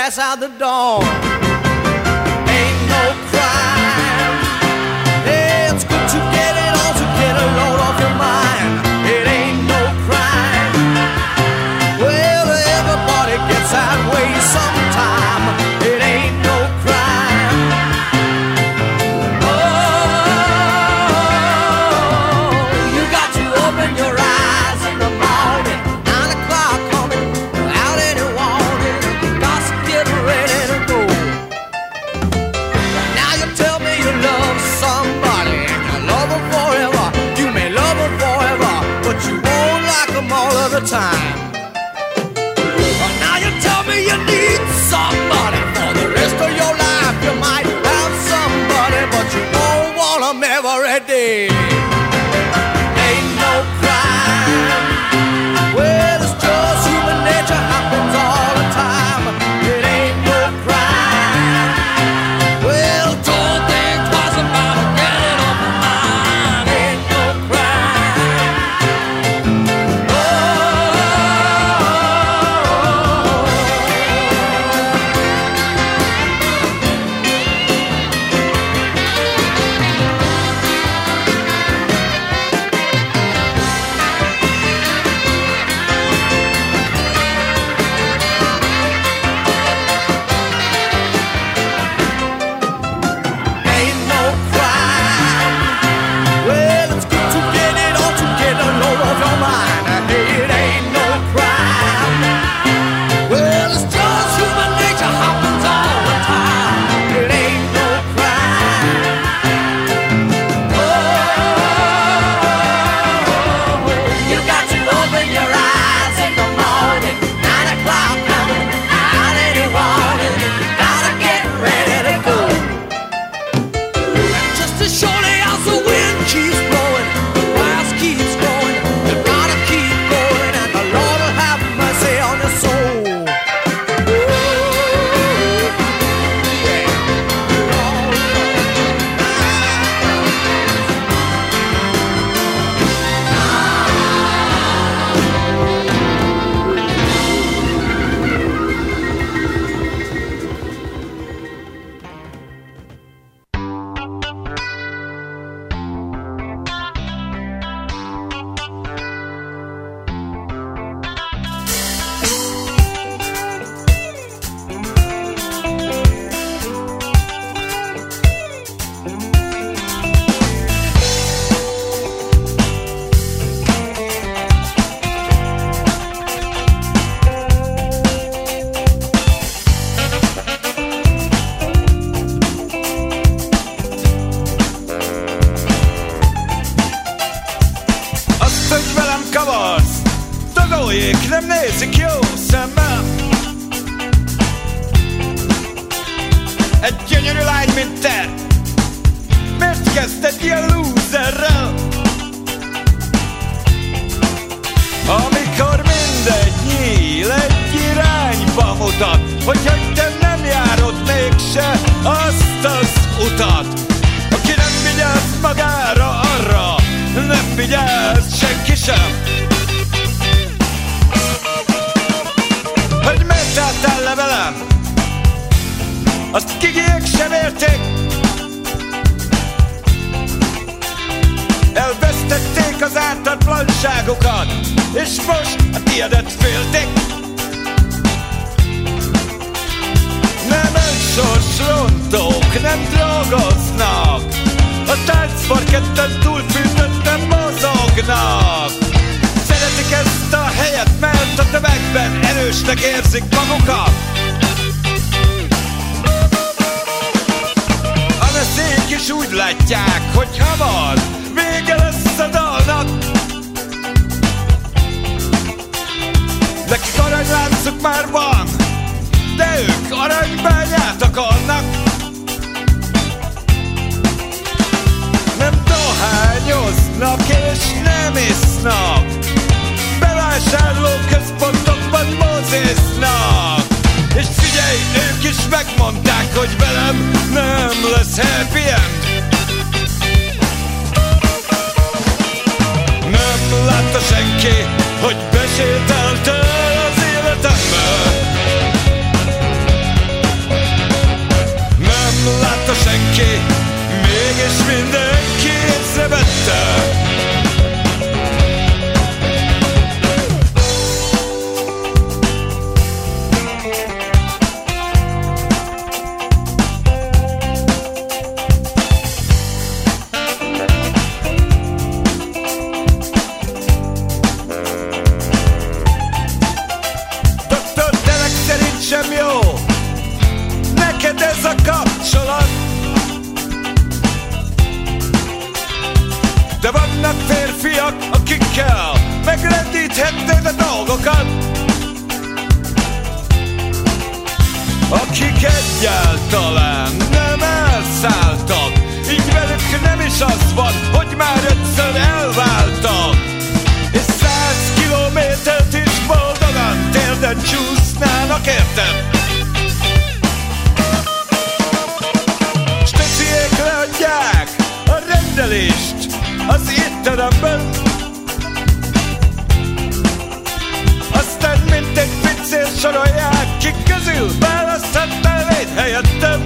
pass out the door. Ain't no crime. Hey, it's good to get it on, to get a load off your mind. It ain't no crime. Well, everybody gets that way sometime. It ain't no crime. Oh, you got to open your eyes in the morning. 9 o'clock coming out any warning. Got to get ready to go. Now you tell me you love somebody and you love them forever. You may love them forever, but you won't like them all of the time. Now you tell me you need somebody for the rest of your life. You might have somebody, but you won't want them every day. Ain't no crime. Well, it's just human nature, happens all the time. It ain't no crime. Well, don't think twice about it, get it off your mind. Ain't no crime. Oh, ain't no crime. Well, it's good to get it on, to get a load off your mind. It ain't no crime. Well, it's just human nature, happens all the time. It ain't no crime. Oh, you got to open your eyes in the morning. 9 o'clock coming out any warning. Gotta get ready to go. Just as surely as the wind keeps blowing, the grass keeps growing. You gotta keep going, and the Lord will have mercy on your soul. Azt, hogy velem kavarsz, tagoljék, nem nézik jó szemmel. Egy gyönyörű lány, mint te, miért kezdted ilyen lúzerrel? Amikor mindegy nyíl egy irányba mutat, hogyha te nem járod mégse azt az utat. Aki nem vigyáz magára, arra nem vigyáz senki sem. Hogy miért álltál le velem, azt kigiek sem érték. Elvesztették az ártatlanságokat, és most a tiédet félték. Nem önsorsrontók, nem drogoznak, a táncparketten túlfűtötten mozognak. Szeretik ezt a helyet, mert a tömegben erősnek érzik magukat. A veszélyek is úgy látják, hogy hamar vége lesz a dalnak. Nekik aranyláncuk már van, de ők aranybányát akarnak. Nem dohányoznak és nem isznak, bevásárlóközpontokban moziznak. És figyelj, ők is megmondták, hogy velem nem lesz happy end. Nem látta senki, hogy besétáltál az életembe. kell, megrendíthetted a dolgokat. Akik egyáltalán nem elszálltak, így velük nem is az van, hogy már egyszer elváltak. És 100 kilométert is boldogan térden csúsznának, érted? Steciék leadják a rendelést az étteremben, aztán mindegy pincér sorolják, ki közül választhatnál egy helyettem.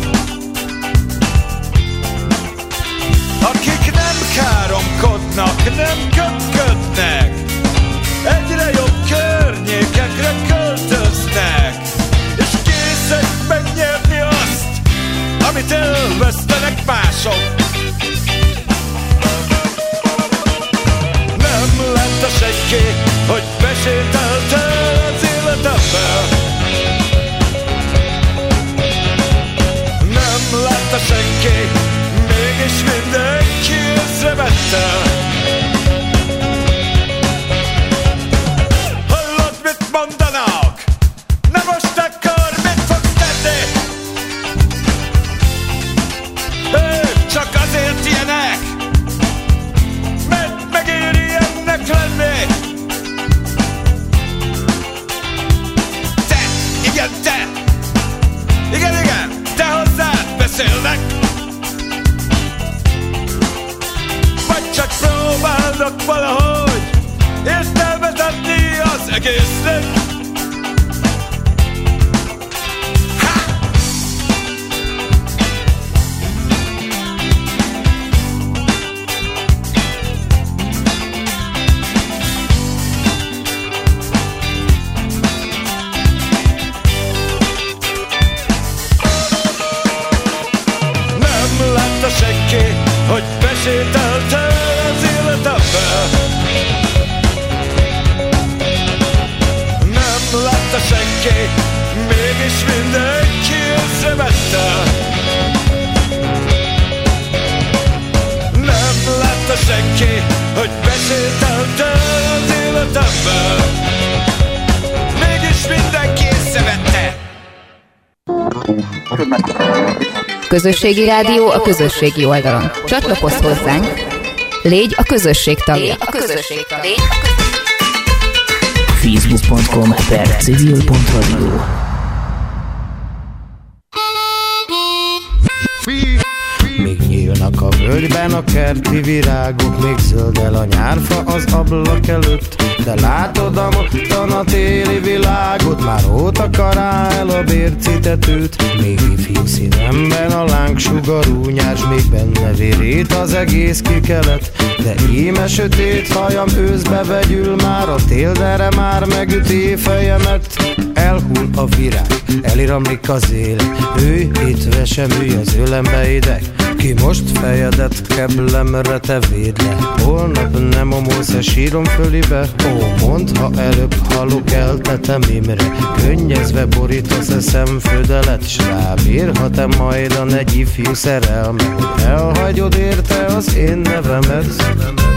Akik nem káromkodnak, nem köpködnek, egyre jobb környékekre költöznek, és készek megnyerni azt, amit elvesztenek mások. Nem látta senki, hogy besételte az életembe. Nem látta senki, mégis mindenki észrevette. Hallod, mit mondanak? Na most akkor mit fogsz tenni? Ők csak azért ilyenek, mert megéri ennek lenni. Te, igen, te. Igen, igen, te hozzád beszélnek. Vagy csak próbálnak valahogy értelmet adni az egésznek. Nem látta senki, hogy besételte az életembe. Nem látta senki, mégis mindenki észrevette. Nem látta senki, hogy besételte az életembe. Mégis mindenki észrevette. Közösségi rádió a közösségi oldalon. Csatlakozz hozzánk, légy a közösség tagja. Facebook.com/civil.radio. Még nyílnak a völgyben a kerti virágok, még zöldel a nyárfa az ablak előtt. De látod a mottan a téli világot, már ott akará el a bércitetőt. Még ifjú színemben a lángsugarú nyárs, még benne vérít az egész kikelet. De íme sötét hajam őszbe vegyül már, a téldere már megüti fejemet. Elhull a virág, eliramlik az élet, ülj itt vesem, ülj az ölembe ideg. Ki most fejedet keblemre te védd le, holnap nem omolsz-e sírom fölibe. Ó, mondd, ha előbb halok el tetemimre, könnyezve borítasz-e szemföldelet, s rábírhat-e majdan egy ifjú szerelme, hogy elhagyod érte az én nevemet.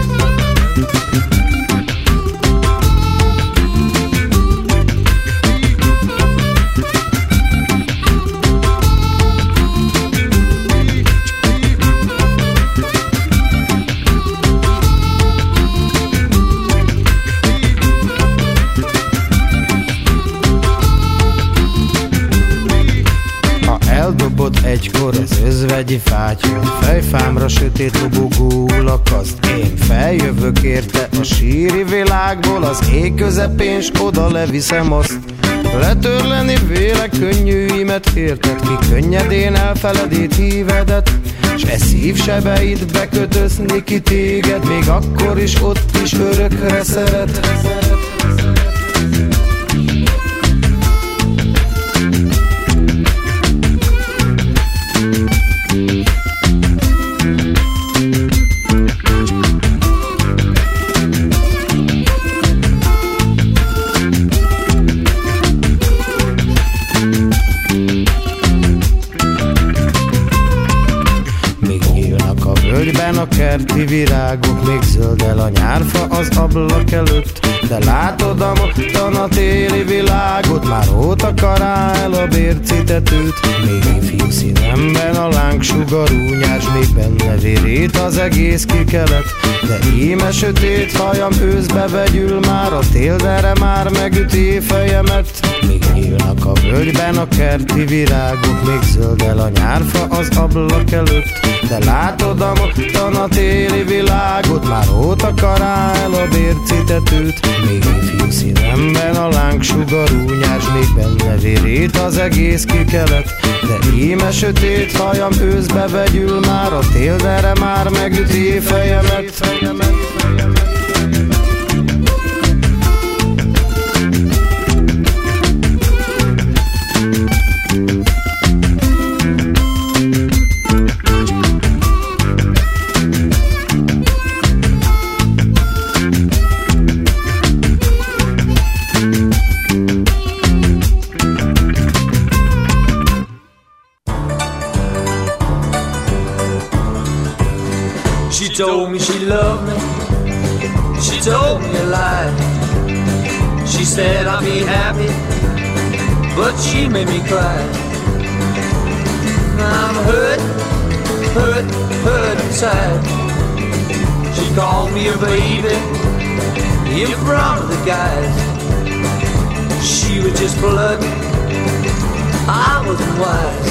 Eldobott egykor az özvegyi fátyol, fejfámra sötét lobogó lakaszt. Én feljövök érte a síri világból, az ég közepén, s oda leviszem azt. Letörleni vélek könnyűimet, érted ki könnyedén elfeledít hívedet, s e szívsebeid bekötözni ki téged, még akkor is ott is örökre szeret. völgyben a kerti virágok, még zöldel a nyárfa az ablak előtt. De látod a mottan a téli világot, már ott akará el a bércitetőt. Még ifjú szívemben a lángsugarú nyárs, még benne vérít az egész kikelet. De íme sötét hajam őszbe vegyül, már a téldere már megüti fejemet. Még nyílnak a völgyben a kerti virágok, még zöldel a nyárfa az ablak előtt. De látod a mottan a téli világot, már ott akará el a bércitetőt. Még ifjú szívemben a lángsugarú nyárs, még benne vérít az egész kikelet. De íme sötét hajam őszbe vegyül, már a téldere már megüti fejemet. She told me she loved me, she told me a lie. She said I'd be happy, but she made me cry. I'm hurt, hurt, hurt inside. She called me a baby in front of the guys. She was just blood, I wasn't wise.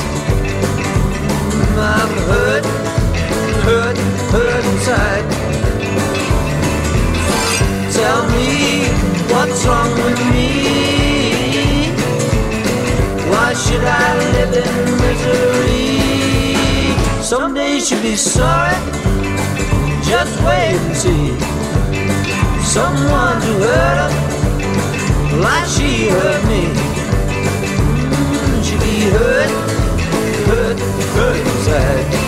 I'm hurt, hurt, hurt inside. Tell me what's wrong with me. Why should I live in misery? Someday she'll be sorry, just wait and see. Someone to hurt her like she hurt me. She'll be hurt, hurt, hurt inside.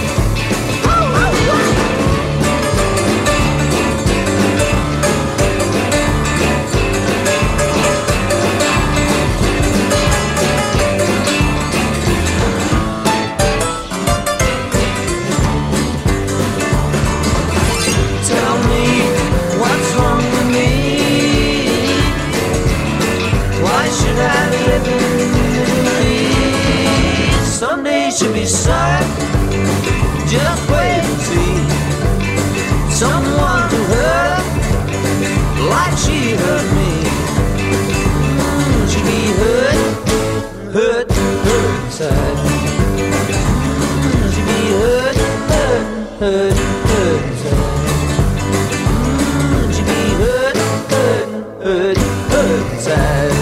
Should be sorry, just wait and see. Someone to hurt her like she hurt me. She'd be hurt, hurt, hurt inside. She'd be hurt, hurt, hurt, hurt inside. She'd be hurt, hurt, hurt, hurt inside.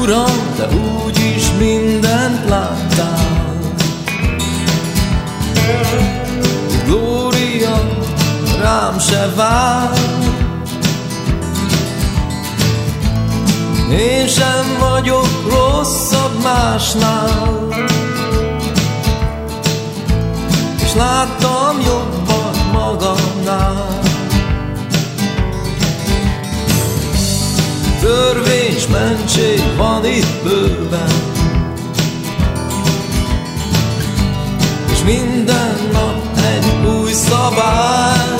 Uram, te úgyis mindent láttál. Glória rám se vár. Én sem vagyok rosszabb másnál, és láttam jobban magamnál. Törvény s mentség van itt bőven, és minden nap egy új szabály.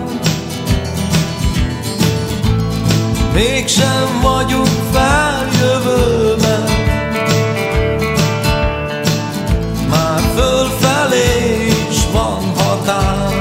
Mégsem vagyunk feljövőben, már fölfelé is van határ.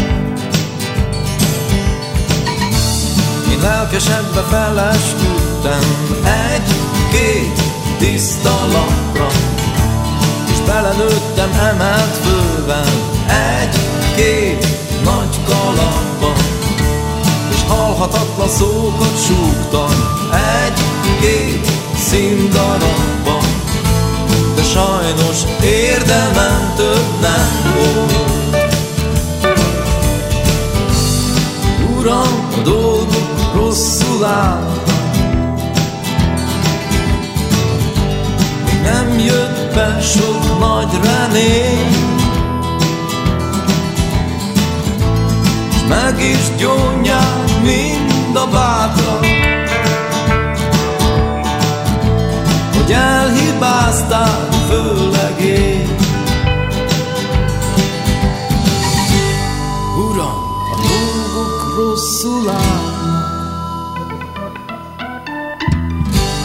Én lelkesedve felesküdtem egy-két tiszta lapra, és belenőttem emelt főben egy-két nagy kalapba, és halhatatlan szókat súgtam egy-két színdarabba, de sajnos érdemem több nem volt. Uram, a dolgok rosszul állnak, még nem jött be sok nagy remény, meg is gyónják mind a bátrak, hogy elhibázták, főleg én. Uram, a dolgok rosszul állnak,